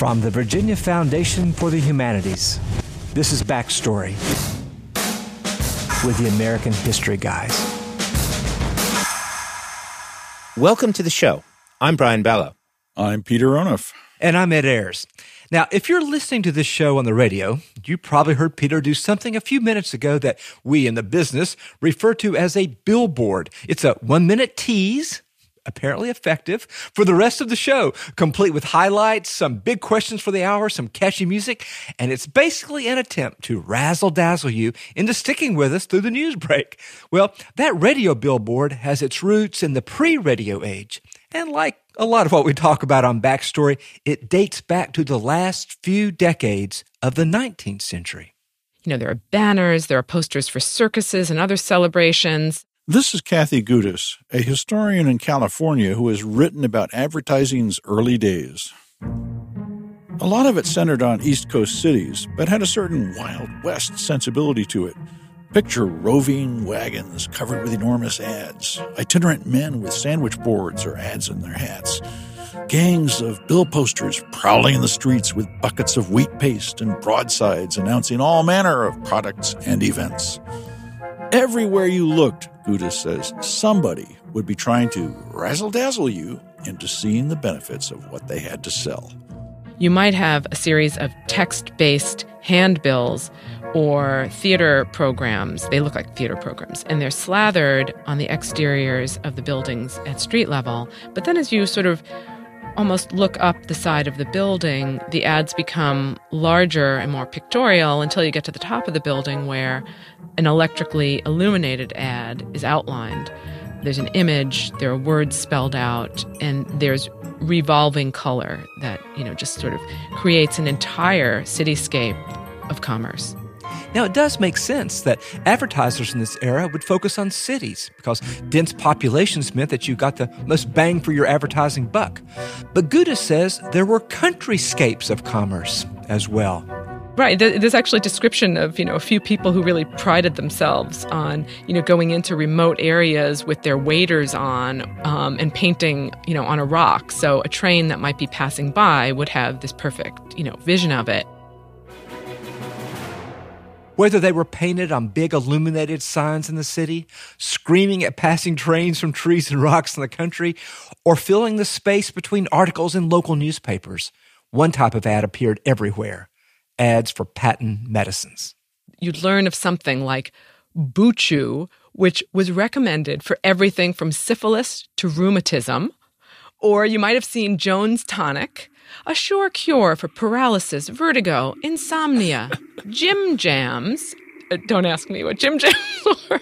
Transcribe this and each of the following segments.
From the Virginia Foundation for the Humanities, this is Backstory with the American History Guys. Welcome to the show. I'm Brian Ballo. I'm Peter Onuf. And I'm Ed Ayers. Now, if you're listening to this show on the radio, you probably heard Peter do something a few minutes ago that we in the business refer to as a billboard. It's a 1-minute tease, apparently effective, for the rest of the show, complete with highlights, some big questions for the hour, some catchy music, and it's basically an attempt to razzle-dazzle you into sticking with us through the news break. Well, that radio billboard has its roots in the pre-radio age, and like a lot of what we talk about on Backstory, it dates back to the last few decades of the 19th century. You know, there are banners, there are posters for circuses and other celebrations. This is Kathy Gudis, a historian in California who has written about advertising's early days. A lot of it centered on East Coast cities, but had a certain Wild West sensibility to it. Picture roving wagons covered with enormous ads, itinerant men with sandwich boards or ads in their hats, gangs of bill posters prowling in the streets with buckets of wheat paste and broadsides announcing all manner of products and events. Everywhere you looked, Gudis says, somebody would be trying to razzle-dazzle you into seeing the benefits of what they had to sell. You might have a series of text-based handbills or theater programs. They look like theater programs, and they're slathered on the exteriors of the buildings at street level. But then as you sort of almost look up the side of the building, the ads become larger and more pictorial until you get to the top of the building where an electrically illuminated ad is outlined. There's an image, there are words spelled out, and there's revolving color that, just sort of creates an entire cityscape of commerce. Now, it does make sense that advertisers in this era would focus on cities because dense populations meant that you got the most bang for your advertising buck. But Gudis says there were countryscapes of commerce as well. Right. There's actually a description of, a few people who really prided themselves on, going into remote areas with their waders on and painting, on a rock. So a train that might be passing by would have this perfect, vision of it. Whether they were painted on big illuminated signs in the city, screaming at passing trains from trees and rocks in the country, or filling the space between articles in local newspapers, one type of ad appeared everywhere: ads for patent medicines. You'd learn of something like Buchu, which was recommended for everything from syphilis to rheumatism. Or you might have seen Jones Tonic, a sure cure for paralysis, vertigo, insomnia, Jim Jams. Don't ask me what Jim Jams were.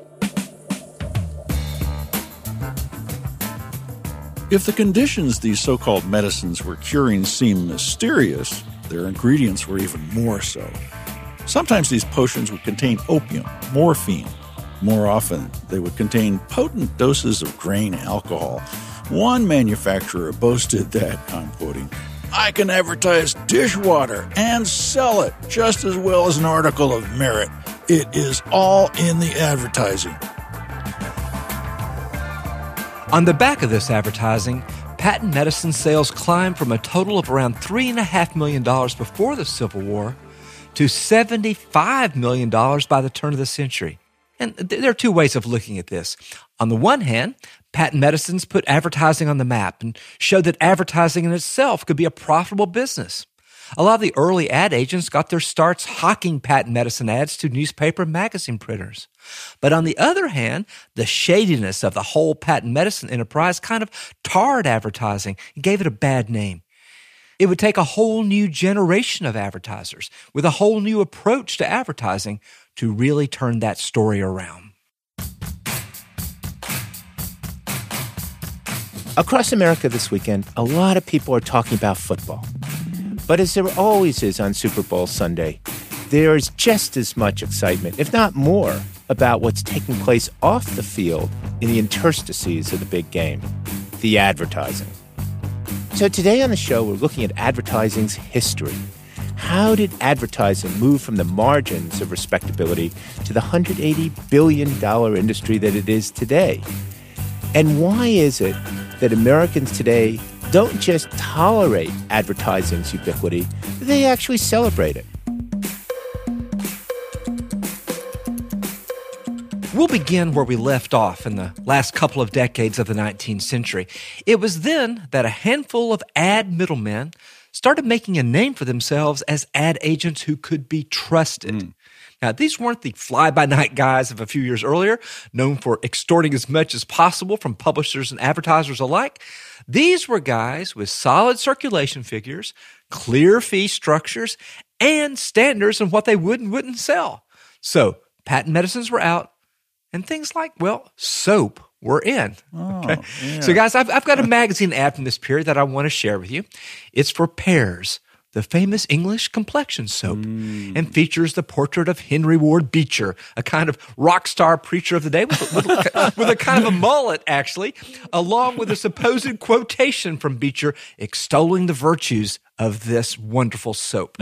If the conditions these so-called medicines were curing seem mysterious, their ingredients were even more so. Sometimes these potions would contain opium, morphine. More often, they would contain potent doses of grain alcohol. One manufacturer boasted that, I'm quoting, "I can advertise dishwater and sell it just as well as an article of merit. It is all in the advertising." On the back of this advertising, patent medicine sales climbed from a total of around $3.5 million before the Civil War to $75 million by the turn of the century. And there are two ways of looking at this. On the one hand, patent medicines put advertising on the map and showed that advertising in itself could be a profitable business. A lot of the early ad agents got their starts hawking patent medicine ads to newspaper and magazine printers. But on the other hand, the shadiness of the whole patent medicine enterprise kind of tarred advertising and gave it a bad name. It would take a whole new generation of advertisers with a whole new approach to advertising to really turn that story around. Across America this weekend, a lot of people are talking about football. But as there always is on Super Bowl Sunday, there is just as much excitement, if not more, about what's taking place off the field in the interstices of the big game, the advertising. So today on the show, we're looking at advertising's history. How did advertising move from the margins of respectability to the $180 billion industry that it is today? And why is it that Americans today don't just tolerate advertising's ubiquity, they actually celebrate it. We'll begin where we left off in the last couple of decades of the 19th century. It was then that a handful of ad middlemen started making a name for themselves as ad agents who could be trusted. Now, these weren't the fly-by-night guys of a few years earlier, known for extorting as much as possible from publishers and advertisers alike. These were guys with solid circulation figures, clear fee structures, and standards on what they would and wouldn't sell. So, patent medicines were out, and things like, well, soap were in. Okay? Yeah. So, guys, I've got a magazine ad from this period that I want to share with you. It's for Pears, the famous English complexion soap, and features the portrait of Henry Ward Beecher, a kind of rock star preacher of the day with a kind of a mullet, actually, along with a supposed quotation from Beecher extolling the virtues of this wonderful soap.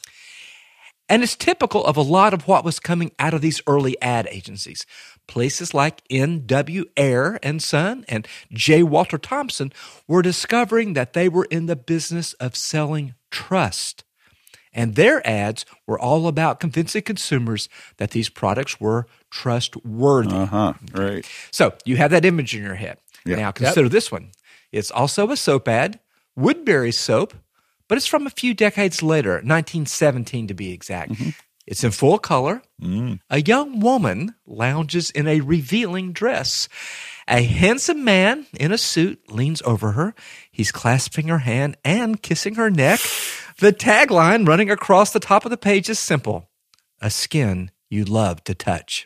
And it's typical of a lot of what was coming out of these early ad agencies. Places like N.W. Ayer and Son and J. Walter Thompson were discovering that they were in the business of selling trust. And their ads were all about convincing consumers that these products were trustworthy. Right. So you have that image in your head. Yeah. Now consider this one. It's also a soap ad, Woodbury soap, but it's from a few decades later, 1917 to be exact. It's in full color. A young woman lounges in a revealing dress. A handsome man in a suit leans over her. He's clasping her hand and kissing her neck. The tagline running across the top of the page is simple: a skin you love to touch.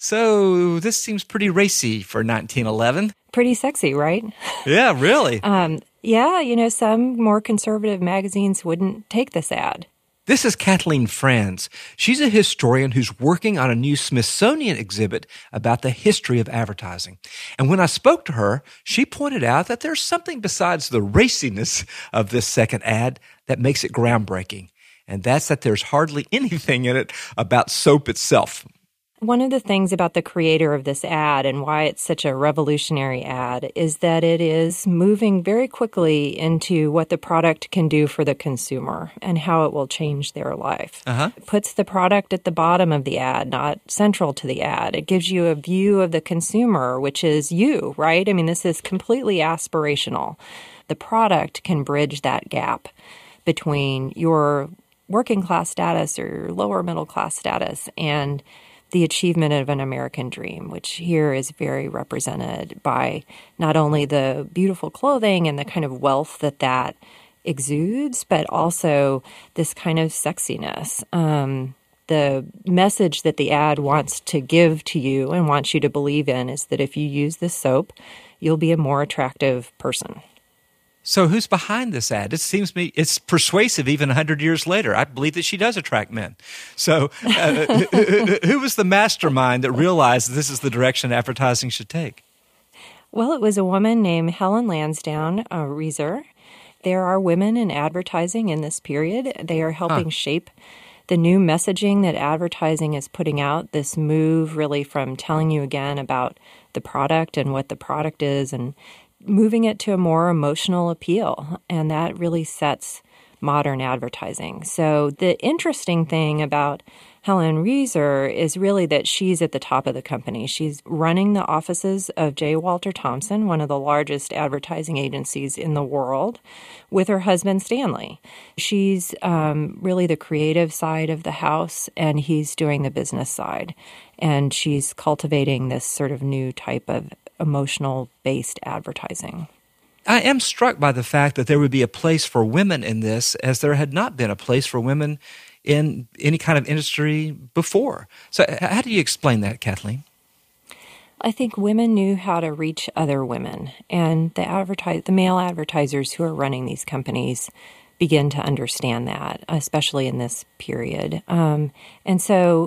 So this seems pretty racy for 1911. Pretty sexy, right? Yeah, really. Yeah, some more conservative magazines wouldn't take this ad. This is Kathleen Franz. She's a historian who's working on a new Smithsonian exhibit about the history of advertising. And when I spoke to her, she pointed out that there's something besides the raciness of this second ad that makes it groundbreaking. And that's that there's hardly anything in it about soap itself. One of the things about the creator of this ad and why it's such a revolutionary ad is that it is moving very quickly into what the product can do for the consumer and how it will change their life. It puts the product at the bottom of the ad, not central to the ad. It gives you a view of the consumer, which is you, right? I mean, this is completely aspirational. The product can bridge that gap between your working class status or your lower middle class status and the achievement of an American dream, which here is very represented by not only the beautiful clothing and the kind of wealth that exudes, but also this kind of sexiness. The message that the ad wants to give to you and wants you to believe in is that if you use this soap, you'll be a more attractive person. So who's behind this ad? It seems to me it's persuasive even 100 years later. I believe that she does attract men. So who was the mastermind that realized this is the direction advertising should take? Well, it was a woman named Helen Lansdowne Reiser. There are women in advertising in this period. They are helping shape the new messaging that advertising is putting out, this move really from telling you again about the product and what the product is and moving it to a more emotional appeal, and that really sets modern advertising. So the interesting thing about Helen Reiser is really that she's at the top of the company. She's running the offices of J. Walter Thompson, one of the largest advertising agencies in the world, with her husband Stanley. She's really the creative side of the house, and he's doing the business side. And she's cultivating this sort of new type of emotional-based advertising. I am struck by the fact that there would be a place for women in this, as there had not been a place for women in any kind of industry before. So how do you explain that, Kathleen? I think women knew how to reach other women, and the male advertisers who are running these companies begin to understand that, especially in this period. And so,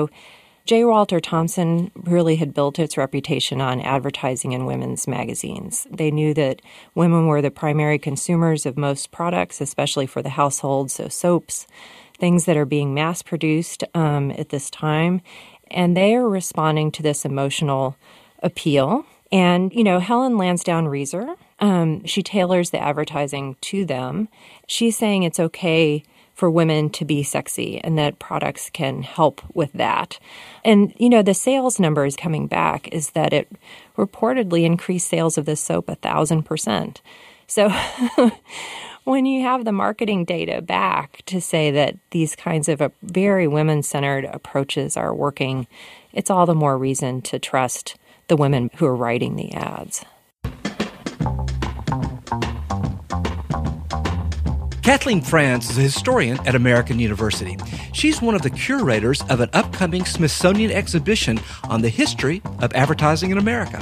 J. Walter Thompson really had built its reputation on advertising in women's magazines. They knew that women were the primary consumers of most products, especially for the household, so soaps, things that are being mass-produced at this time. And they are responding to this emotional appeal. And, Helen Lansdowne Reiser She tailors the advertising to them. She's saying it's okay for women to be sexy and that products can help with that. And, the sales numbers coming back is that it reportedly increased sales of this soap 1,000%. So when you have the marketing data back to say that these kinds of very women-centered approaches are working, it's all the more reason to trust the women who are writing the ads. Kathleen France is a historian at American University. She's one of the curators of an upcoming Smithsonian exhibition on the history of advertising in America.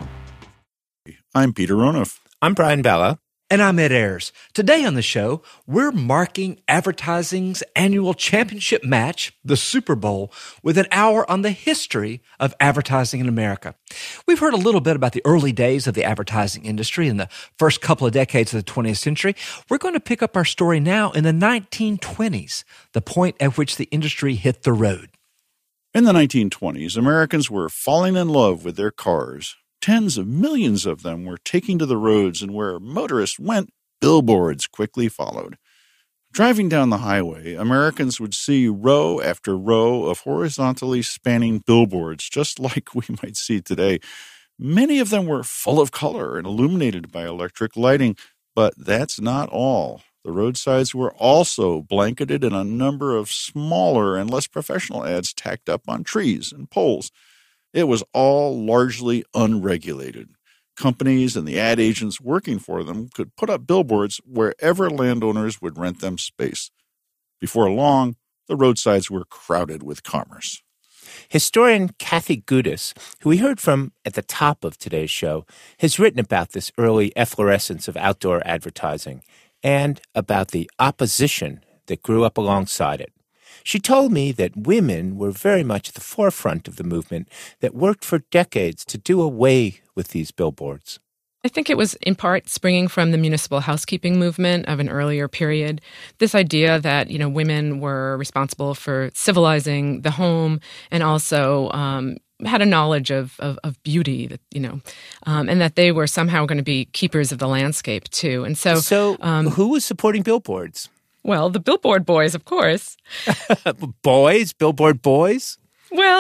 I'm Peter Onuf. I'm Brian Bella. And I'm Ed Ayers. Today on the show, we're marking advertising's annual championship match, the Super Bowl, with an hour on the history of advertising in America. We've heard a little bit about the early days of the advertising industry in the first couple of decades of the 20th century. We're going to pick up our story now in the 1920s, the point at which the industry hit the road. In the 1920s, Americans were falling in love with their cars. Tens of millions of them were taking to the roads, and where motorists went, billboards quickly followed. Driving down the highway, Americans would see row after row of horizontally spanning billboards, just like we might see today. Many of them were full of color and illuminated by electric lighting, but that's not all. The roadsides were also blanketed in a number of smaller and less professional ads tacked up on trees and poles. It was all largely unregulated. Companies and the ad agents working for them could put up billboards wherever landowners would rent them space. Before long, the roadsides were crowded with commerce. Historian Kathy Gudis, who we heard from at the top of today's show, has written about this early efflorescence of outdoor advertising and about the opposition that grew up alongside it. She told me that women were very much at the forefront of the movement that worked for decades to do away with these billboards. I think it was in part springing from the municipal housekeeping movement of an earlier period. This idea that, women were responsible for civilizing the home and also had a knowledge of beauty, and that they were somehow going to be keepers of the landscape too. And so who was supporting billboards? Well, the billboard boys, of course. Boys? Billboard boys? Well,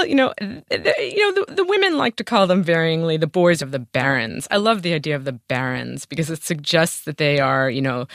the women like to call them varyingly the boys of the barons. I love the idea of the barons because it suggests that they are,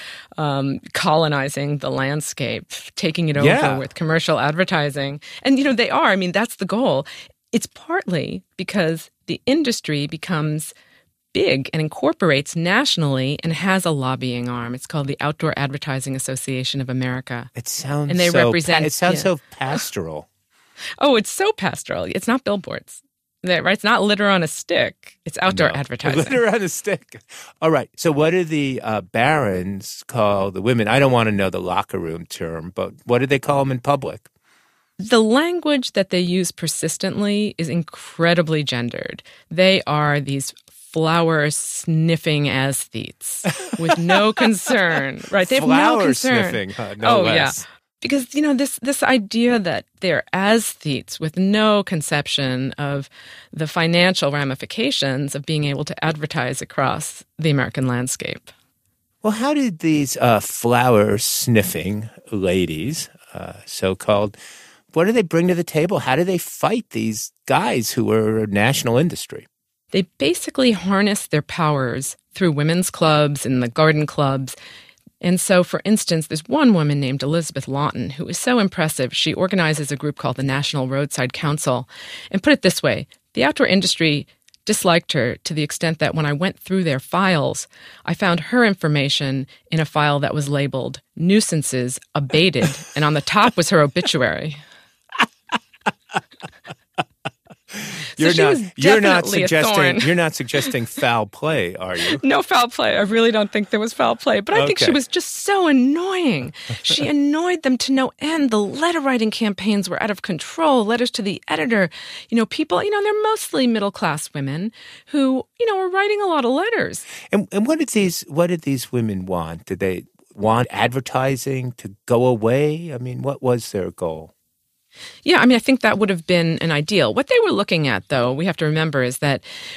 colonizing the landscape, taking it over with commercial advertising. And, they are. I mean, that's the goal. It's partly because the industry becomes big and incorporates nationally and has a lobbying arm. It's called the Outdoor Advertising Association of America. It sounds so pastoral. Oh, it's so pastoral. It's not billboards. Right? It's not litter on a stick. It's outdoor advertising. Litter on a stick. All right. So what do the barons call the women? I don't want to know the locker room term, but what do they call them in public? The language that they use persistently is incredibly gendered. They are these flower-sniffing aesthetes with no concern, right? They have no concern. Flower-sniffing, no less. Yeah. Because, this idea that they're aesthetes with no conception of the financial ramifications of being able to advertise across the American landscape. Well, how did these flower-sniffing ladies, so-called, what do they bring to the table? How do they fight these guys who are a national industry? They basically harness their powers through women's clubs and the garden clubs. And so, for instance, there's one woman named Elizabeth Lawton who is so impressive. She organizes a group called the National Roadside Council. And put it this way, the outdoor industry disliked her to the extent that when I went through their files, I found her information in a file that was labeled Nuisances Abated, and on the top was her obituary. You're not suggesting foul play, are you? No foul play. I really don't think there was foul play. But I think she was just so annoying. She annoyed them to no end. The letter writing campaigns were out of control. Letters to the editor. People, they're mostly middle class women who, were writing a lot of letters. And what did these women want? Did they want advertising to go away? I mean, what was their goal? Yeah, I think that would have been an ideal. What they were looking at, though, we have to remember, is that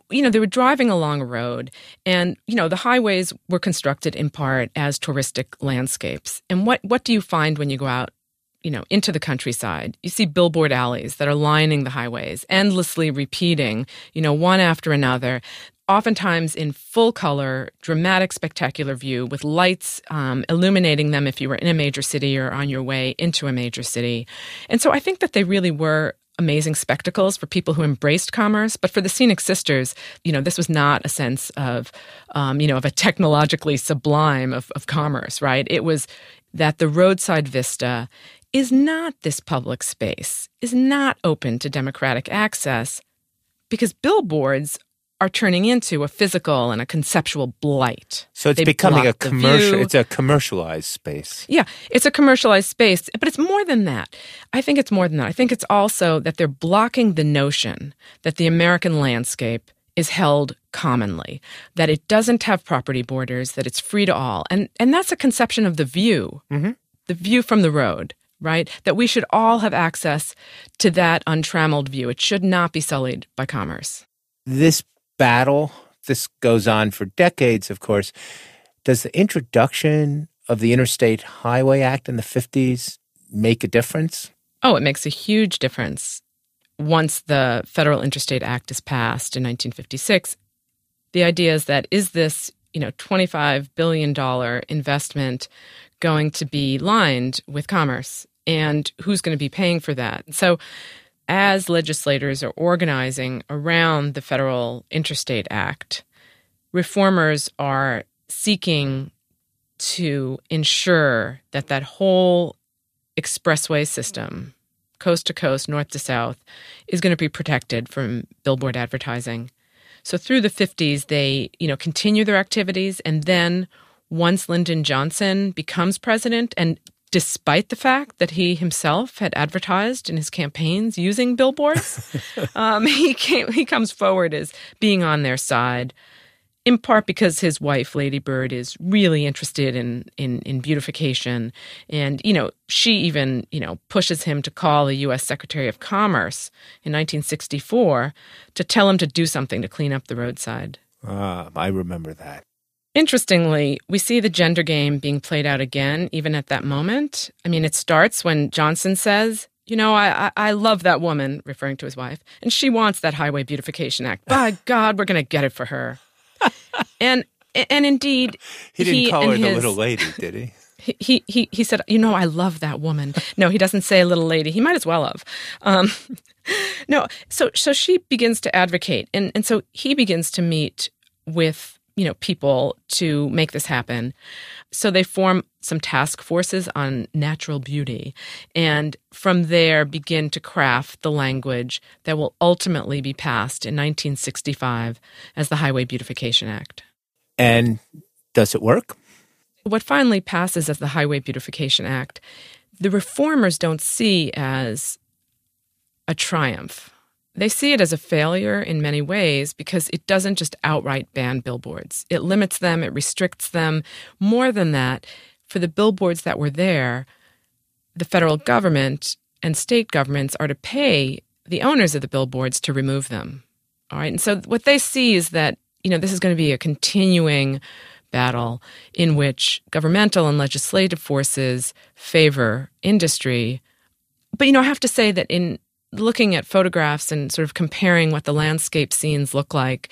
they were driving along a road, and, the highways were constructed in part as touristic landscapes. And what do you find when you go out, into the countryside? You see billboard alleys that are lining the highways, endlessly repeating, one after another, oftentimes in full color, dramatic, spectacular view with lights illuminating them if you were in a major city or on your way into a major city. And so I think that they really were amazing spectacles for people who embraced commerce. But for the Scenic Sisters, this was not a sense of, of a technologically sublime of commerce, right? It was that the roadside vista is not this public space, is not open to democratic access, because billboards are turning into a physical and a conceptual blight. So it's becoming a commercial. It's a commercialized space. Yeah, it's a commercialized space, but it's more than that. I think it's more than that. I think it's also that they're blocking the notion that the American landscape is held commonly, that it doesn't have property borders, that it's free to all. And that's a conception of the view, the view from the road, right? That we should all have access to that untrammeled view. It should not be sullied by commerce. This battle, this goes on for decades, of course. Does the introduction of the Interstate Highway Act in the 50s make a difference? Oh, it makes a huge difference. Once the Federal Interstate Act is passed in 1956, the idea is that, is this, $25 billion investment going to be lined with commerce? And who's going to be paying for that? So as legislators are organizing around the Federal Interstate Act, reformers are seeking to ensure that that whole expressway system, coast to coast, north to south, is going to be protected from billboard advertising. So through the 50s, they, continue their activities. And then once Lyndon Johnson becomes president, and despite the fact that he himself had advertised in his campaigns using billboards, he comes forward as being on their side, in part because his wife, Lady Bird, is really interested in beautification. And, she even, pushes him to call the U.S. Secretary of Commerce in 1964 to tell him to do something to clean up the roadside. I remember that. Interestingly, we see the gender game being played out again, even at that moment. I mean, it starts when Johnson says, I love that woman, referring to his wife, and she wants that Highway Beautification Act. By God, we're going to get it for her. And indeed, he didn't call her the little lady, did he? He said, I love that woman. No, he doesn't say little lady. He might as well have. No, so she begins to advocate, and so he begins to meet with people to make this happen. So they form some task forces on natural beauty, and from there begin to craft the language that will ultimately be passed in 1965 as the Highway Beautification Act. And does it work? What finally passes as the Highway Beautification Act, the reformers don't see as a triumph. They see it as a failure in many ways because it doesn't just outright ban billboards. It limits them, it restricts them. More than that, for the billboards that were there, the federal government and state governments are to pay the owners of the billboards to remove them. All right. And so what they see is that, this is going to be a continuing battle in which governmental and legislative forces favor industry. But, I have to say that in looking at photographs and sort of comparing what the landscape scenes look like,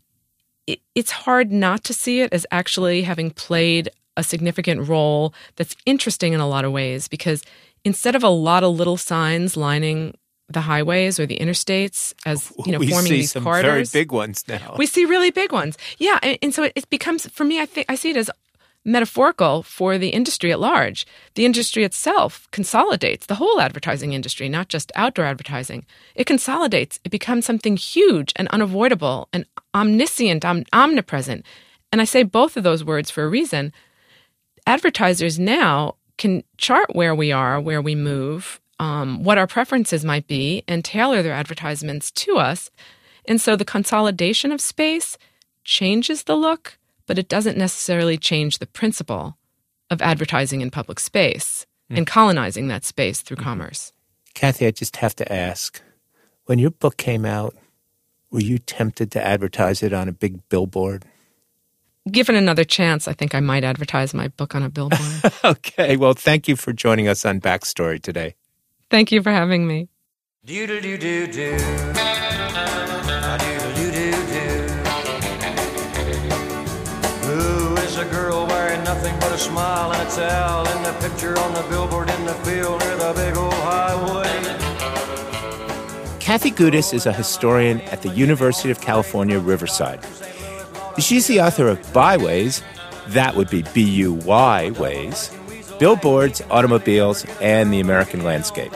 it's hard not to see it as actually having played a significant role that's interesting in a lot of ways, because instead of a lot of little signs lining the highways or the interstates as, forming these corridors. We see some very big ones now. We see really big ones. Yeah, and so it becomes, for me, I see it as metaphorical for the industry at large. The industry itself consolidates, the whole advertising industry, not just outdoor advertising. It consolidates. It becomes something huge and unavoidable and omniscient, omnipresent. And I say both of those words for a reason. Advertisers now can chart where we are, where we move, what our preferences might be, and tailor their advertisements to us. And so the consolidation of space changes the look, but it doesn't necessarily change the principle of advertising in public space and colonizing that space through commerce. Kathy, I just have to ask, when your book came out, Were you tempted to advertise it on a big billboard? Given another chance, I think I might advertise my book on a billboard. Okay, well, thank you for joining us on Backstory today. Thank you for having me. Do-do-do-do-do. Who is a girl wearing nothing but a smile and a towel in the picture on the billboard in the field near the big old highway? Kathy Gudis is a historian at the University of California, Riverside. She's the author of Byways, that would be B-U-Y ways, Billboards, Automobiles, and the American Landscape.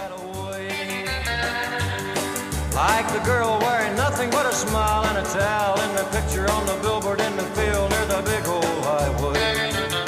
Like the girl wearing nothing but a smile and a towel in the picture on the billboard in the field near the big old highway.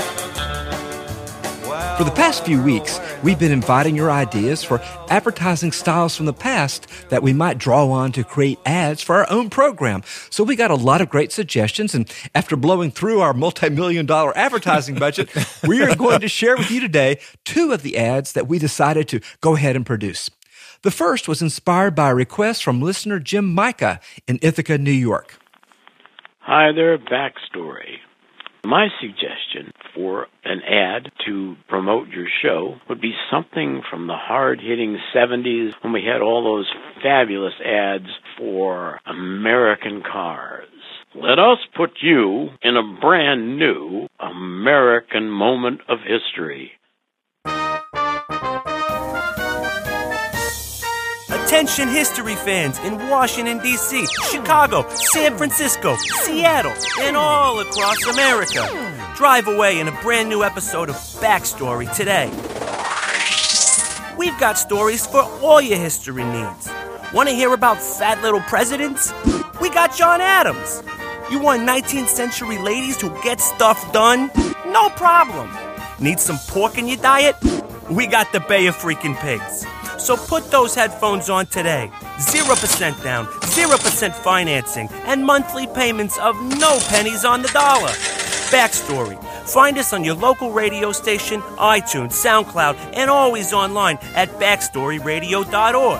For the past few weeks, we've been inviting your ideas for advertising styles from the past that we might draw on to create ads for our own program. So we got a lot of great suggestions, and after blowing through our multi-million-dollar advertising budget, we are going to share with you today 2 of the ads that we decided to go ahead and produce. The first was inspired by a request from listener Jim Micah in Ithaca, New York. Hi there, Backstory. My suggestion for an ad to promote your show would be something from the hard-hitting 70s when we had all those fabulous ads for American cars. Let us put you in a brand new American moment of history. Attention history fans in Washington, D.C., Chicago, San Francisco, Seattle, and all across America. Drive away in a brand new episode of Backstory today. We've got stories for all your history needs. Want to hear about fat little presidents? We got John Adams. You want 19th century ladies who get stuff done? No problem. Need some pork in your diet? We got the Bay of Freaking Pigs. So put those headphones on today. 0% down, 0% financing, and monthly payments of no pennies on the dollar. Backstory. Find us on your local radio station, iTunes, SoundCloud, and always online at backstoryradio.org.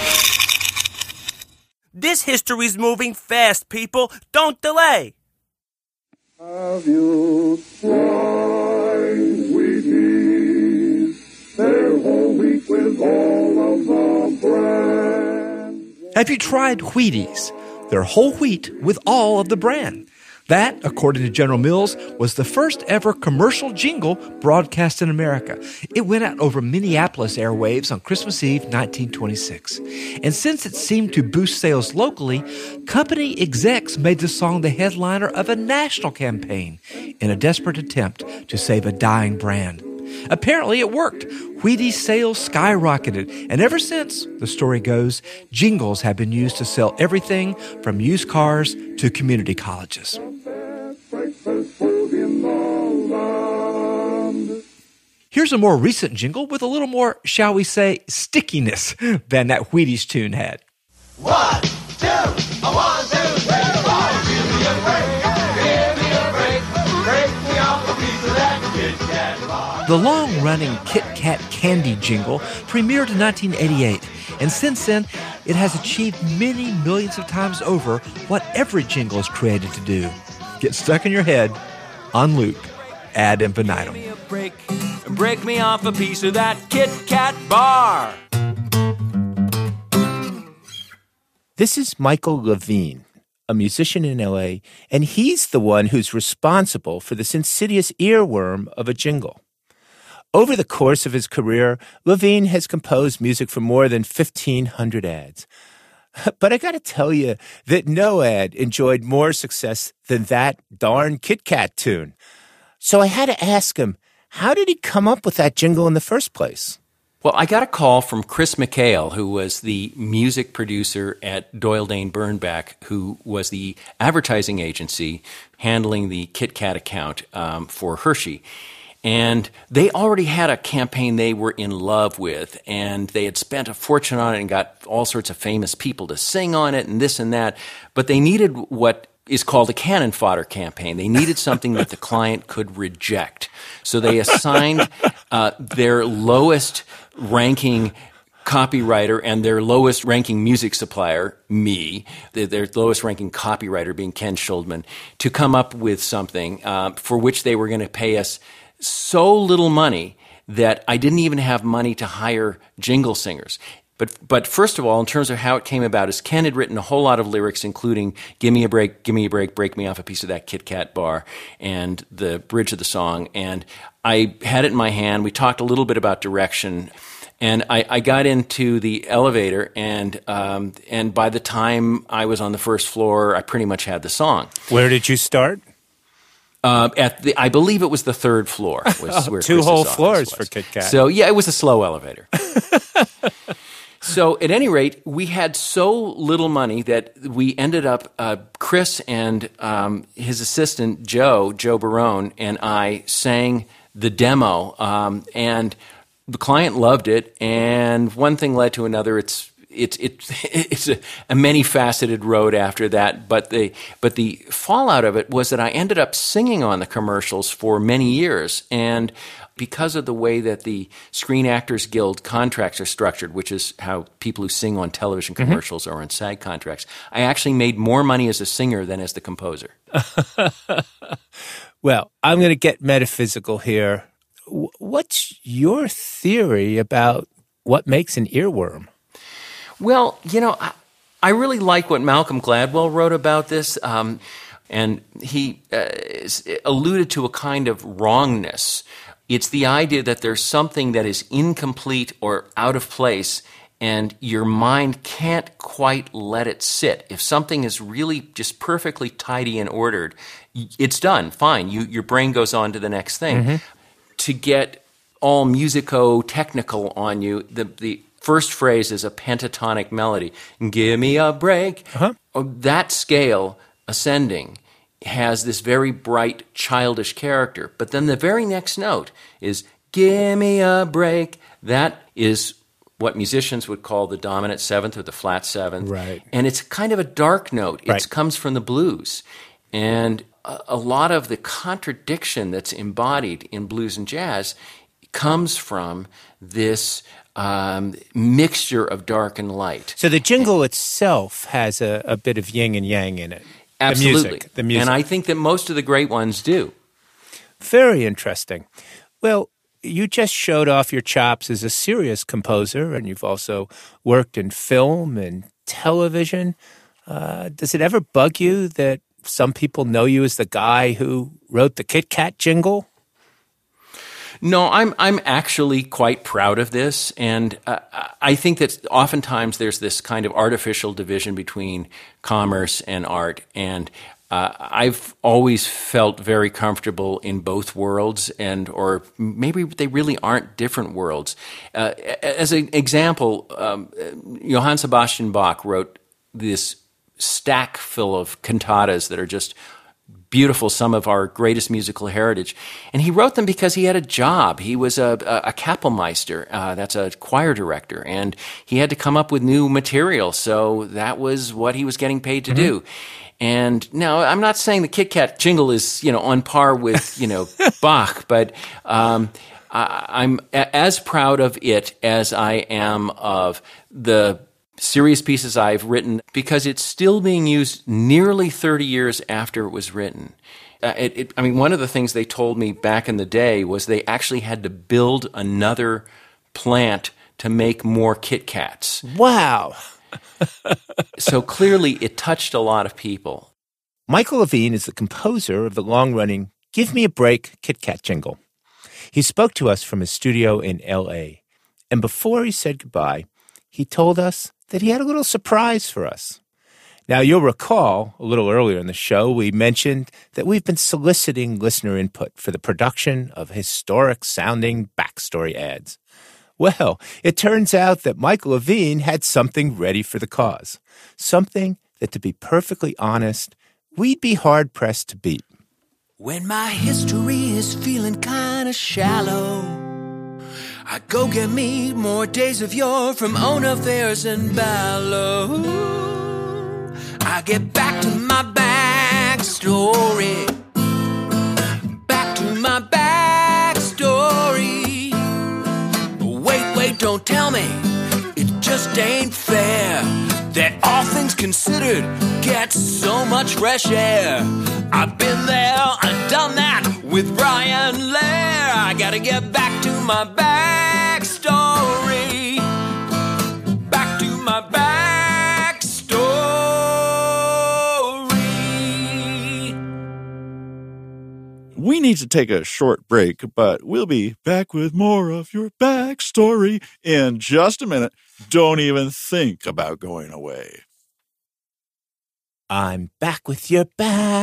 This history's moving fast, people. Don't delay. Have you tried Wheaties? They're whole wheat with all of the bran. Have you tried Wheaties? They're whole wheat with all of the bran. That, according to General Mills, was the first ever commercial jingle broadcast in America. It went out over Minneapolis airwaves on Christmas Eve, 1926. And since it seemed to boost sales locally, company execs made the song the headliner of a national campaign in a desperate attempt to save a dying brand. Apparently it worked. Wheaties sales skyrocketed, and ever since, the story goes, jingles have been used to sell everything from used cars to community colleges. Here's a more recent jingle with a little more, shall we say, stickiness than that Wheaties tune had. 1, 2, 1, 2, 3, 4. Give me a break, give me a break. Break me off a piece of that Kit Kat bar. The long-running Kit Kat candy jingle premiered in 1988, and since then, it has achieved many millions of times over what every jingle is created to do. Get stuck in your head, on loop, ad infinitum. Give me a break, break me off a piece of that Kit Kat bar. This is Michael Levine, a musician in L.A., and he's the one who's responsible for this insidious earworm of a jingle. Over the course of his career, Levine has composed music for more than 1,500 ads. But I got to tell you that no ad enjoyed more success than that darn Kit Kat tune. So I had to ask him, how did he come up with that jingle in the first place? Well, I got a call from Chris McHale, who was the music producer at Doyle Dane Bernbach, who was the advertising agency handling the Kit Kat account for Hershey. And they already had a campaign they were in love with, and they had spent a fortune on it and got all sorts of famous people to sing on it and this and that. But they needed what is called a cannon fodder campaign. They needed something that the client could reject. So they assigned their lowest ranking copywriter and their lowest ranking music supplier, me, their lowest ranking copywriter being Ken Schuldman, to come up with something for which they were going to pay us so little money that I didn't even have money to hire jingle singers. But first of all, in terms of how it came about, is Ken had written a whole lot of lyrics, including give me a break, break me off a piece of that Kit Kat bar, and the bridge of the song. And I had it in my hand. We talked a little bit about direction. And I got into the elevator, and by the time I was on the first floor, I pretty much had the song. Where did you start? I believe it was the third floor. Was where two Chris's whole office floors was. for Kit Kat. So yeah, it was a slow elevator. So at any rate, we had so little money that we ended up, Chris and his assistant, Joe Barone, and I sang the demo, and the client loved it, and one thing led to another. It's a many-faceted road after that, but the fallout of it was that I ended up singing on the commercials for many years, and because of the way that the Screen Actors Guild contracts are structured, which is how people who sing on television commercials are on SAG contracts, I actually made more money as a singer than as the composer. Well, I'm going to get metaphysical here. What's your theory about what makes an earworm? Well, I really like what Malcolm Gladwell wrote about this, and he alluded to a kind of wrongness. It's the idea that there's something that is incomplete or out of place, and your mind can't quite let it sit. If something is really just perfectly tidy and ordered, it's done, fine. Your brain goes on to the next thing. Mm-hmm. To get all musico-technical on you, the first phrase is a pentatonic melody. Give me a break. Uh-huh. That scale, ascending, has this very bright, childish character. But then the very next note is, give me a break. That is what musicians would call the dominant seventh or the flat seventh. Right. And it's kind of a dark note. Right. It comes from the blues. And a lot of the contradiction that's embodied in blues and jazz comes from this mixture of dark and light. So the jingle itself has a bit of yin and yang in it. Absolutely. The music. And I think that most of the great ones do. Very interesting. Well, you just showed off your chops as a serious composer, and you've also worked in film and television. Does it ever bug you that some people know you as the guy who wrote the Kit Kat jingle? No, I'm actually quite proud of this, and I think that oftentimes there's this kind of artificial division between commerce and art, and I've always felt very comfortable in both worlds, or maybe they really aren't different worlds. As an example, Johann Sebastian Bach wrote this stack full of cantatas that are just beautiful, some of our greatest musical heritage. And he wrote them because he had a job. He was a Kapellmeister, that's a choir director, and he had to come up with new material. So that was what he was getting paid to do. And now I'm not saying the Kit Kat jingle is, on par with, Bach, but I'm as proud of it as I am of the serious pieces I've written, because it's still being used nearly 30 years after it was written. One of the things they told me back in the day was they actually had to build another plant to make more Kit Kats. Wow. So clearly it touched a lot of people. Michael Levine is the composer of the long-running Give Me a Break Kit Kat jingle. He spoke to us from his studio in L.A., and before he said goodbye, he told us that he had a little surprise for us. Now, you'll recall, a little earlier in the show, we mentioned that we've been soliciting listener input for the production of historic-sounding backstory ads. Well, it turns out that Michael Levine had something ready for the cause, something that, to be perfectly honest, we'd be hard-pressed to beat. When my history is feeling kind of shallow, I go get me more days of yore from Ona Fairs and Ballo. I get back to my backstory. Back to my backstory. Wait, don't tell me It just ain't fair that all things considered get so much fresh air. I've been there and done that with Brian Lair. I gotta get back to my backstory. Back to my backstory. We need to take a short break, but we'll be back with more of your backstory in just a minute. Don't even think about going away. I'm back with your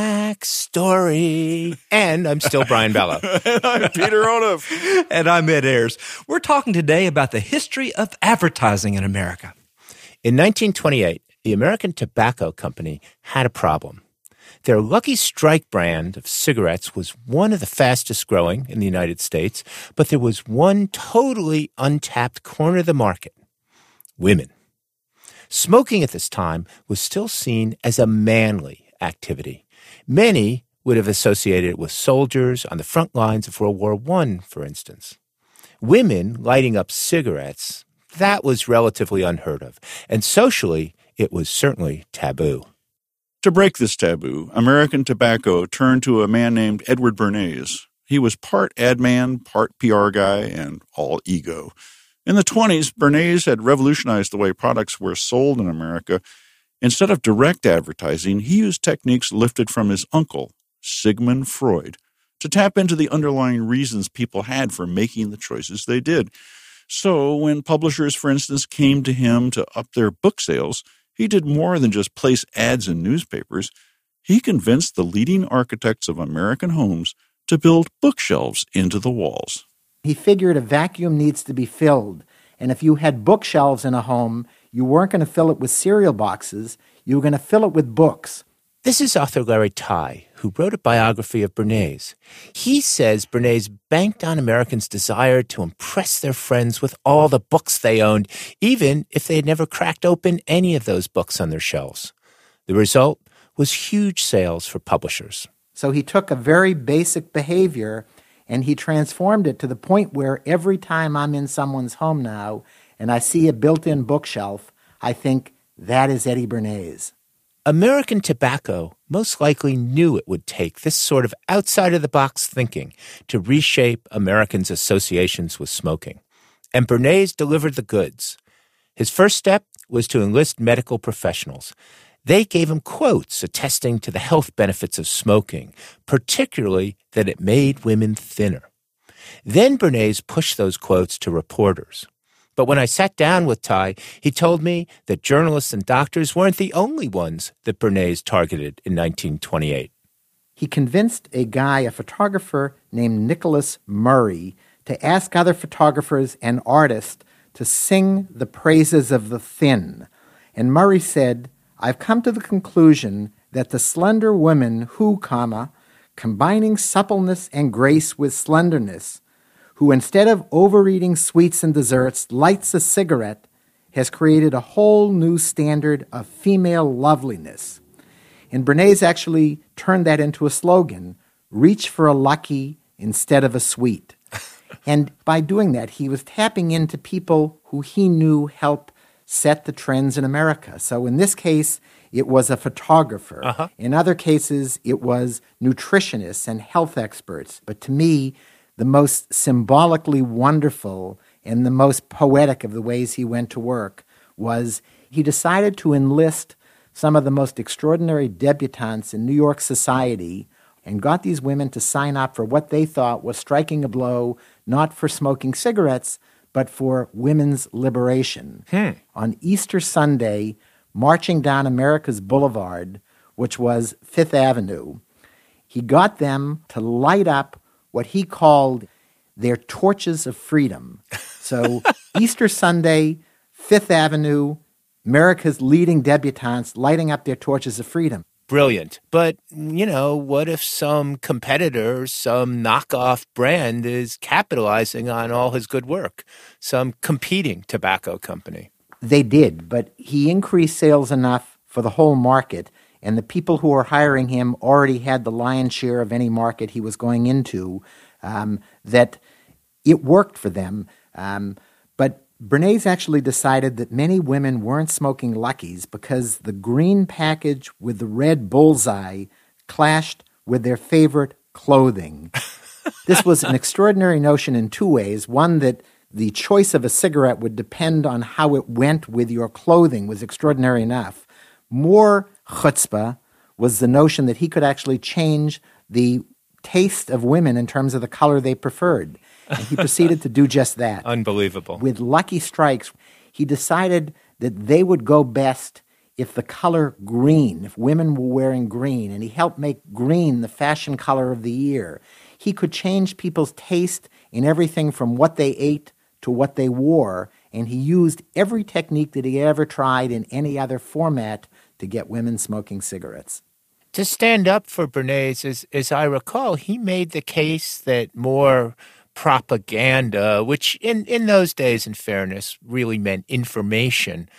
backstory. And I'm still Brian Bella. And I'm Peter Onuf. And I'm Ed Ayers. We're talking today about the history of advertising in America. In 1928, the American Tobacco Company had a problem. Their Lucky Strike brand of cigarettes was one of the fastest growing in the United States, but there was one totally untapped corner of the market: women. Smoking at this time was still seen as a manly activity. Many would have associated it with soldiers on the front lines of World War I, for instance. Women lighting up cigarettes, that was relatively unheard of, and socially, it was certainly taboo. To break this taboo, American Tobacco turned to a man named Edward Bernays. He was part ad man, part PR guy, and all ego. In the 1920s, Bernays had revolutionized the way products were sold in America. Instead of direct advertising, he used techniques lifted from his uncle, Sigmund Freud, to tap into the underlying reasons people had for making the choices they did. So when publishers, for instance, came to him to up their book sales, he did more than just place ads in newspapers. He convinced the leading architects of American homes to build bookshelves into the walls. He figured a vacuum needs to be filled, and if you had bookshelves in a home, you weren't going to fill it with cereal boxes, you were going to fill it with books. This is author Larry Tye, who wrote a biography of Bernays. He says Bernays banked on Americans' desire to impress their friends with all the books they owned, even if they had never cracked open any of those books on their shelves. The result was huge sales for publishers. So he took a very basic behavior and he transformed it to the point where every time I'm in someone's home now and I see a built-in bookshelf, I think, that is Eddie Bernays. American Tobacco most likely knew it would take this sort of outside-of-the-box thinking to reshape Americans' associations with smoking. And Bernays delivered the goods. His first step was to enlist medical professionals. They gave him quotes attesting to the health benefits of smoking, particularly that it made women thinner. Then Bernays pushed those quotes to reporters. But when I sat down with Tye, he told me that journalists and doctors weren't the only ones that Bernays targeted in 1928. He convinced a guy, a photographer named Nicholas Murray, to ask other photographers and artists to sing the praises of the thin. And Murray said, "I've come to the conclusion that the slender woman who, combining suppleness and grace with slenderness, who instead of overeating sweets and desserts lights a cigarette, has created a whole new standard of female loveliness." And Bernays actually turned that into a slogan, "Reach for a lucky instead of a sweet." And by doing that, he was tapping into people who he knew help set the trends in America. So in this case, it was a photographer. In other cases, it was nutritionists and health experts. But to me, the most symbolically wonderful and the most poetic of the ways he went to work was he decided to enlist some of the most extraordinary debutantes in New York society and got these women to sign up for what they thought was striking a blow, not for smoking cigarettes, but for women's liberation. On Easter Sunday, marching down America's Boulevard, which was Fifth Avenue, he got them to light up what he called their torches of freedom. So Easter Sunday, Fifth Avenue, America's leading debutantes lighting up their torches of freedom. Brilliant. But, what if some competitor, some knockoff brand is capitalizing on all his good work? Some competing tobacco company. They did, but he increased sales enough for the whole market, and the people who were hiring him already had the lion's share of any market he was going into, that it worked for them. But Bernays actually decided that many women weren't smoking Luckies because the green package with the red bullseye clashed with their favorite clothing. This was an extraordinary notion in two ways. One, that the choice of a cigarette would depend on how it went with your clothing was extraordinary enough. More chutzpah was the notion that he could actually change the taste of women in terms of the color they preferred. And he proceeded to do just that. Unbelievable. With Lucky Strikes, he decided that they would go best if the color green, if women were wearing green, and he helped make green the fashion color of the year. He could change people's taste in everything from what they ate to what they wore, and he used every technique that he ever tried in any other format to get women smoking cigarettes. To stand up for Bernays, as I recall, he made the case that more propaganda, which in those days, in fairness, really meant information,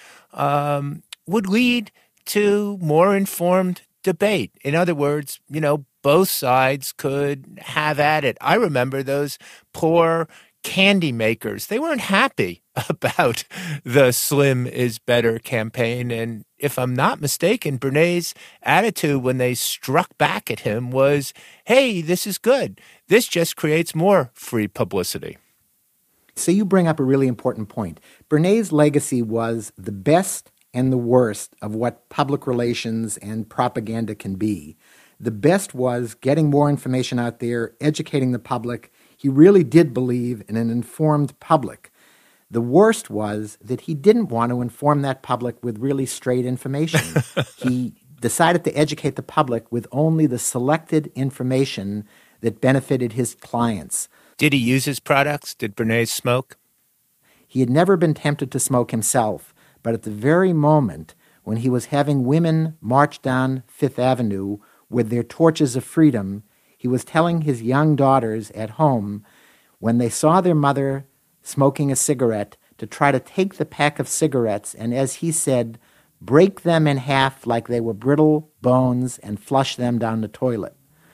would lead to more informed debate. In other words, both sides could have at it. I remember those poor candy makers. They weren't happy about the Slim is Better campaign. And if I'm not mistaken, Bernays' attitude when they struck back at him was, hey, this is good. This just creates more free publicity. So you bring up a really important point. Bernays' legacy was the best and the worst of what public relations and propaganda can be. The best was getting more information out there, educating the public. He really did believe in an informed public. The worst was that he didn't want to inform that public with really straight information. He decided to educate the public with only the selected information that benefited his clients. Did he use his products? Did Bernays smoke? He had never been tempted to smoke himself, but at the very moment when he was having women march down Fifth Avenue with their torches of freedom, he was telling his young daughters at home, when they saw their mother smoking a cigarette, to try to take the pack of cigarettes and, as he said, break them in half like they were brittle bones and flush them down the toilet.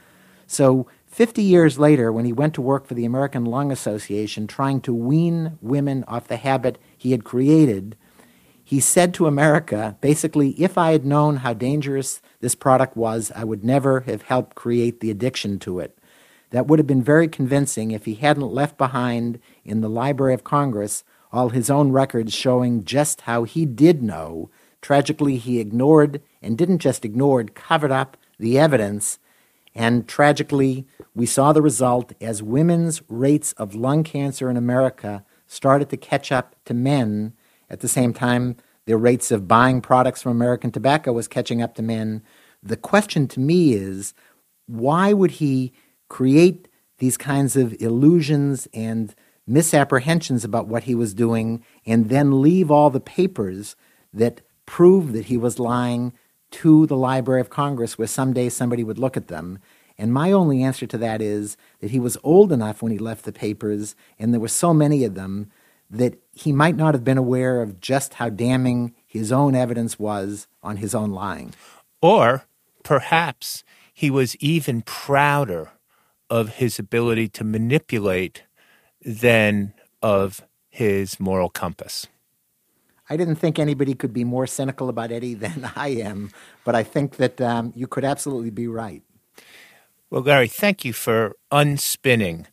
So 50 years later, when he went to work for the American Lung Association trying to wean women off the habit he had created, he said to America, basically, if I had known how dangerous this product was, I would never have helped create the addiction to it. That would have been very convincing if he hadn't left behind in the Library of Congress all his own records showing just how he did know. Tragically, he ignored, and didn't just ignore, covered up the evidence. And tragically, we saw the result as women's rates of lung cancer in America started to catch up to men. At the same time, their rates of buying products from American tobacco was catching up to men. The question to me is, why would he create these kinds of illusions and misapprehensions about what he was doing and then leave all the papers that prove that he was lying to the Library of Congress where someday somebody would look at them? And my only answer to that is that he was old enough when he left the papers, and there were so many of them, that he might not have been aware of just how damning his own evidence was on his own lying. Or perhaps he was even prouder of his ability to manipulate than of his moral compass. I didn't think anybody could be more cynical about Eddie than I am, but I think that you could absolutely be right. Well, Larry, thank you for unspinning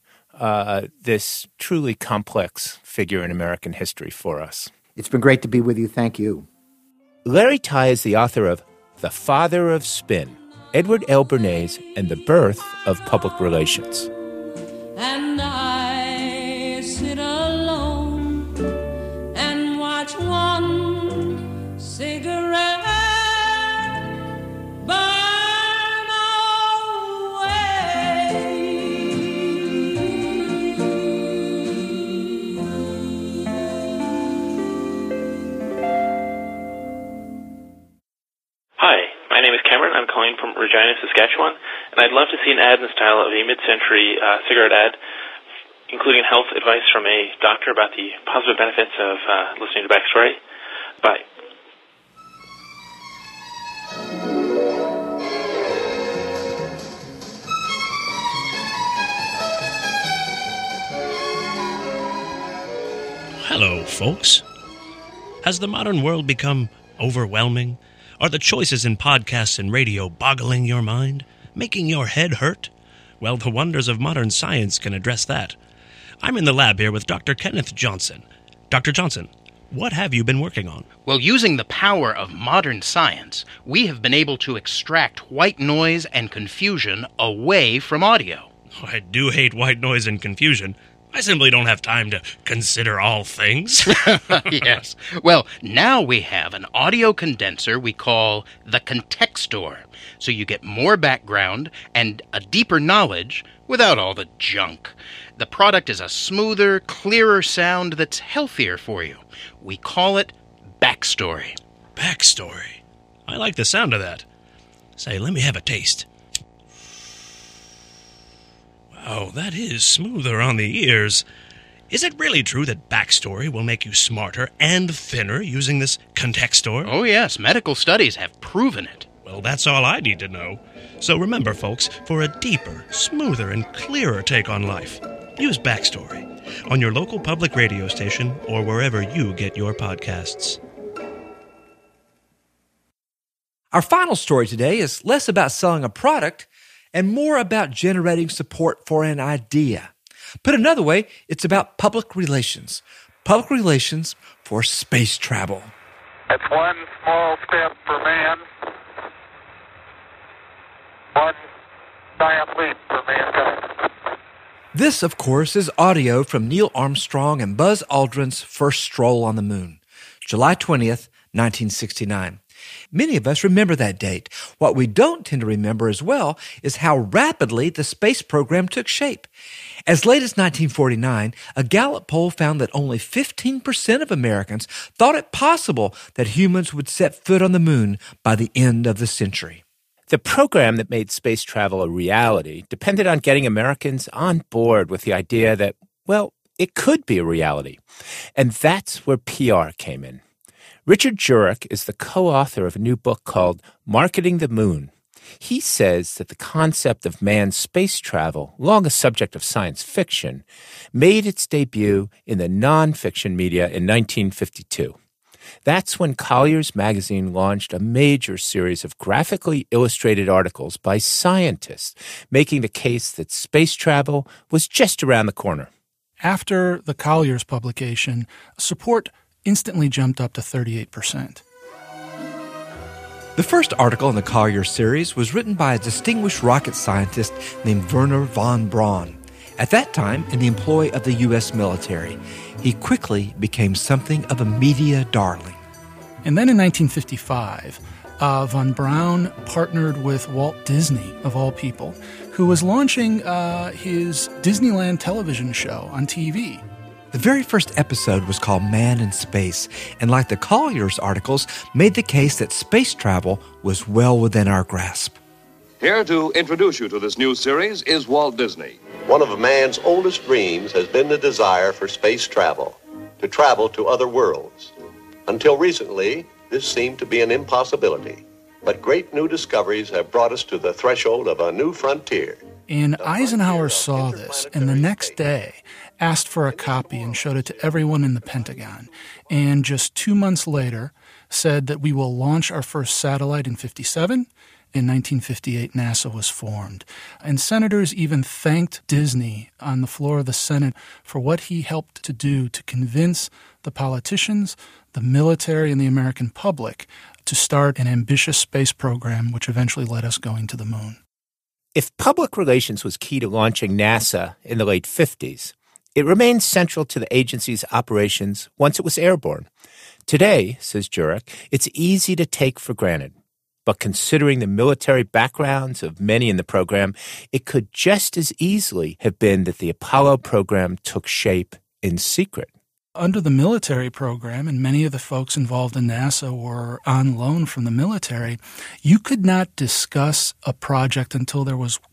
this truly complex figure in American history for us. It's been great to be with you. Thank you. Larry Tye is the author of The Father of Spin, Edward L. Bernays and the Birth of Public Relations. And I sit alone and watch one cigarette burn away. Hi, my name is Cameron. I'm calling from Regina, Saskatchewan, and I'd love to see an ad in the style of a mid-century cigarette ad, including health advice from a doctor about the positive benefits of listening to Backstory. Bye. hello, folks. Has the modern world become overwhelming? Are the choices in podcasts and radio boggling your mind, making your head hurt? Well, the wonders of modern science can address that. I'm in the lab here with Dr. Kenneth Johnson. Dr. Johnson, what have you been working on? Well, using the power of modern science, we have been able to extract white noise and confusion away from audio. I do hate white noise and confusion. I simply don't have time to consider all things. Yes. Well, now we have an audio condenser we call the Contextor, so you get more background and a deeper knowledge without all the junk. The product is a smoother, clearer sound that's healthier for you. We call it Backstory. Backstory? I like the sound of that. Say, let me have a taste. Wow, that is smoother on the ears. Is it really true that Backstory will make you smarter and thinner using this Contextor? Oh, yes. Medical studies have proven it. Well, that's all I need to know. So remember, folks, for a deeper, smoother, and clearer take on life, use Backstory on your local public radio station or wherever you get your podcasts. Our final story today is less about selling a product and more about generating support for an idea. Put another way, it's about public relations. Public relations for space travel. It's one small step for man, one giant leap for mankind. This, of course, is audio from Neil Armstrong and Buzz Aldrin's first stroll on the moon, July 20th, 1969. Many of us remember that date. What we don't tend to remember as well is how rapidly the space program took shape. As late as 1949, a Gallup poll found that only 15% of Americans thought it possible that humans would set foot on the moon by the end of the century. The program that made space travel a reality depended on getting Americans on board with the idea that, well, it could be a reality. And that's where PR came in. Richard Jurek is the co-author of a new book called Marketing the Moon. He says that the concept of manned space travel, long a subject of science fiction, made its debut in the nonfiction media in 1952. That's when Collier's magazine launched a major series of graphically illustrated articles by scientists, making the case that space travel was just around the corner. After the Collier's publication, support instantly jumped up to 38%. The first article in the Collier series was written by a distinguished rocket scientist named Wernher von Braun. At that time, in the employ of the U.S. military, he quickly became something of a media darling. And then in 1955, von Braun partnered with Walt Disney, of all people, who was launching his Disneyland television show on TV. The very first episode was called Man in Space, and like the Collier's articles, made the case that space travel was well within our grasp. Here to introduce you to this new series is Walt Disney. One of man's oldest dreams has been the desire for space travel, to travel to other worlds. Until recently, this seemed to be an impossibility. But great new discoveries have brought us to the threshold of a new frontier. And Eisenhower saw this, and the next day asked for a copy and showed it to everyone in the Pentagon. And just 2 months later, said that we will launch our first satellite in 1957. In 1958, NASA was formed. And senators even thanked Disney on the floor of the Senate for what he helped to do to convince the politicians, the military, and the American public to start an ambitious space program, which eventually led us going to the moon. If public relations was key to launching NASA in the late 50s, it remained central to the agency's operations once it was airborne. Today, says Jurek, it's easy to take for granted. But considering the military backgrounds of many in the program, it could just as easily have been that the Apollo program took shape in secret. Under the military program, and many of the folks involved in NASA were on loan from the military, you could not discuss a project until there was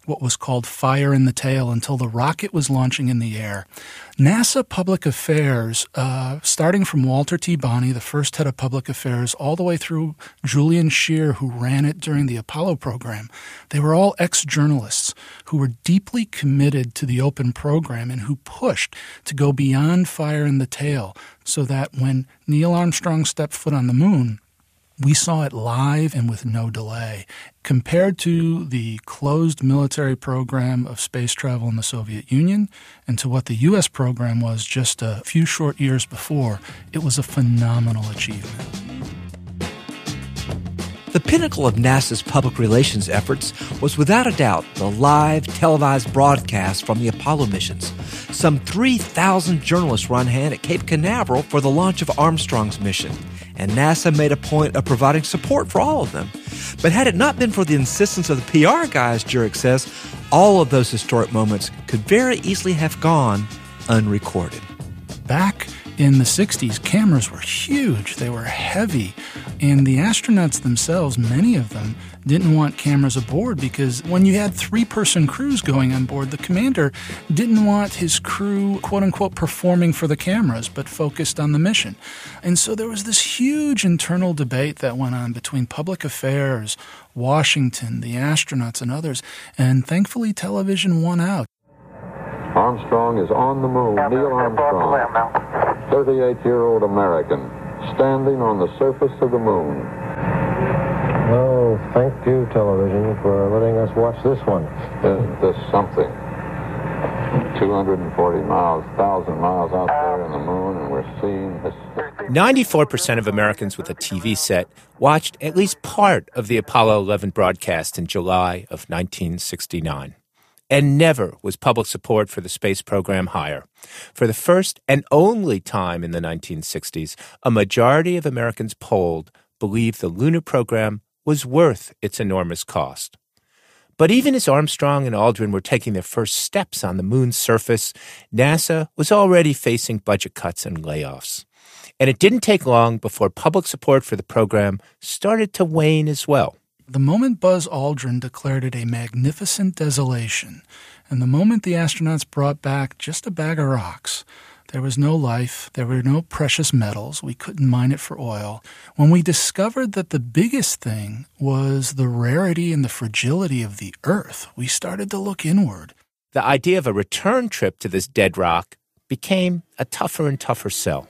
what was called fire in the tail until the rocket was launching in the air. NASA Public Affairs, starting from Walter T. Bonney, the first head of public affairs, all the way through Julian Scheer, who ran it during the Apollo program, they were all ex-journalists who were deeply committed to the open program and who pushed to go beyond fire in the tail so that when Neil Armstrong stepped foot on the moon, we saw it live and with no delay. Compared to the closed military program of space travel in the Soviet Union and to what the U.S. program was just a few short years before, it was a phenomenal achievement. The pinnacle of NASA's public relations efforts was without a doubt the live televised broadcast from the Apollo missions. Some 3,000 journalists were on hand at Cape Canaveral for the launch of Armstrong's mission, and NASA made a point of providing support for all of them. But had it not been for the insistence of the PR guys, Jurek says, all of those historic moments could very easily have gone unrecorded. Back in the 60s, cameras were huge. They were heavy. And the astronauts themselves, many of them, didn't want cameras aboard because when you had three-person crews going on board, the commander didn't want his crew, quote-unquote, performing for the cameras, but focused on the mission. And so there was this huge internal debate that went on between public affairs, Washington, the astronauts, and others. And thankfully, television won out. Armstrong is on the moon. Neil Armstrong, 38-year-old American, standing on the surface of the moon. Oh, thank you, television, for letting us watch this one. This something. 240 miles, 1,000 miles out there in the moon, and we're seeing this. 94% of Americans with a TV set watched at least part of the Apollo 11 broadcast in July of 1969. And never was public support for the space program higher. For the first and only time in the 1960s, a majority of Americans polled believed the lunar program was worth its enormous cost. But even as Armstrong and Aldrin were taking their first steps on the moon's surface, NASA was already facing budget cuts and layoffs. And it didn't take long before public support for the program started to wane as well. The moment Buzz Aldrin declared it a magnificent desolation, and the moment the astronauts brought back just a bag of rocks, there was no life, there were no precious metals, we couldn't mine it for oil. When we discovered that the biggest thing was the rarity and the fragility of the Earth, we started to look inward. The idea of a return trip to this dead rock became a tougher and tougher sell.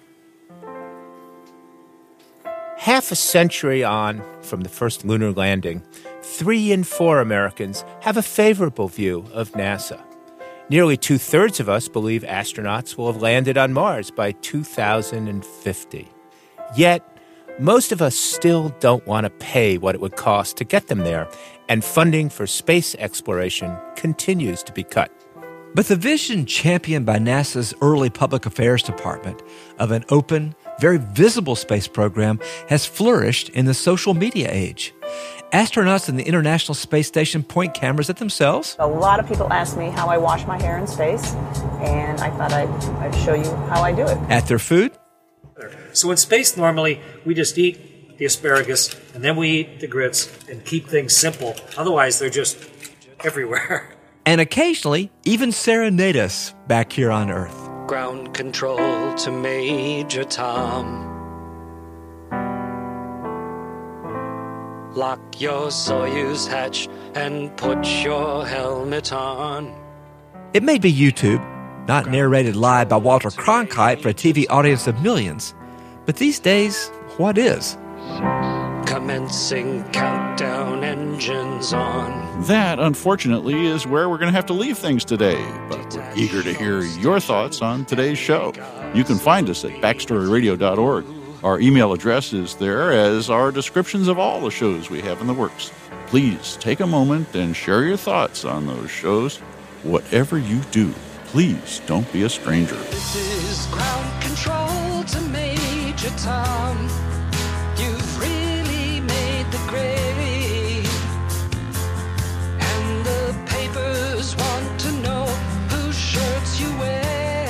Half a century on from the first lunar landing, 3 in 4 Americans have a favorable view of NASA. Nearly 2/3 of us believe astronauts will have landed on Mars by 2050. Yet, most of us still don't want to pay what it would cost to get them there, and funding for space exploration continues to be cut. But the vision championed by NASA's early public affairs department of an open, very visible space program has flourished in the social media age. Astronauts in the International Space Station point cameras at themselves. A lot of people ask me how I wash my hair in space, and I thought I'd show you how I do it. At their food. So in space, normally, we just eat the asparagus, and then we eat the grits and keep things simple. Otherwise, they're just everywhere. And occasionally, even serenade us back here on Earth. Ground control to Major Tom. Lock your Soyuz hatch and put your helmet on. It may be YouTube, not narrated live by Walter Cronkite for a TV audience of millions. But these days, what is? Commencing countdown, engines on. That, unfortunately, is where we're going to have to leave things today. But we're eager to hear your thoughts on today's show. You can find us at backstoryradio.org. Our email address is there, as are descriptions of all the shows we have in the works. Please take a moment and share your thoughts on those shows. Whatever you do, please don't be a stranger. This is ground control to Major Tom. You've really made the grade. And the papers want to know whose shirts you wear.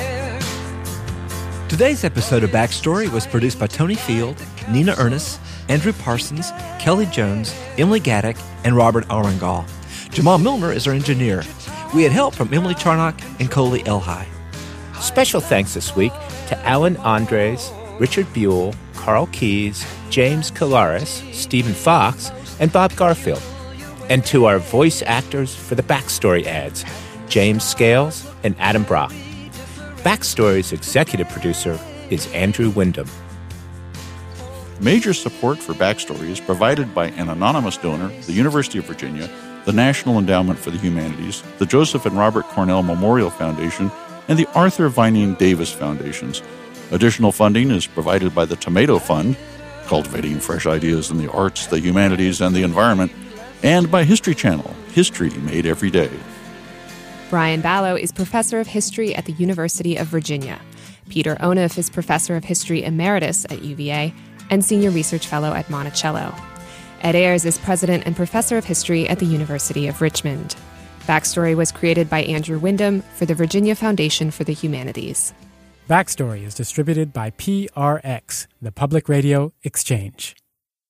Today's episode of Backstory was produced by Tony Field, Nina Ernest, Andrew Parsons, Kelly Jones, Emily Gaddick, and Robert Arengall. Jamal Milner is our engineer. We had help from Emily Charnock and Coley Elhai. Special thanks this week to Alan Andres, Richard Buell, Carl Keyes, James Kalaris, Stephen Fox, and Bob Garfield. And to our voice actors for the Backstory ads, James Scales and Adam Brock. Backstory's executive producer is Andrew Wyndham. Major support for Backstory is provided by an anonymous donor, the University of Virginia, the National Endowment for the Humanities, the Joseph and Robert Cornell Memorial Foundation, and the Arthur Vining Davis Foundations. Additional funding is provided by the Tomato Fund, cultivating fresh ideas in the arts, the humanities, and the environment, and by History Channel, history made every day. Brian Ballo is professor of history at the University of Virginia. Peter Onuf is professor of history emeritus at UVA and senior research fellow at Monticello. Ed Ayers is president and professor of history at the University of Richmond. Backstory was created by Andrew Wyndham for the Virginia Foundation for the Humanities. Backstory is distributed by PRX, the Public Radio Exchange.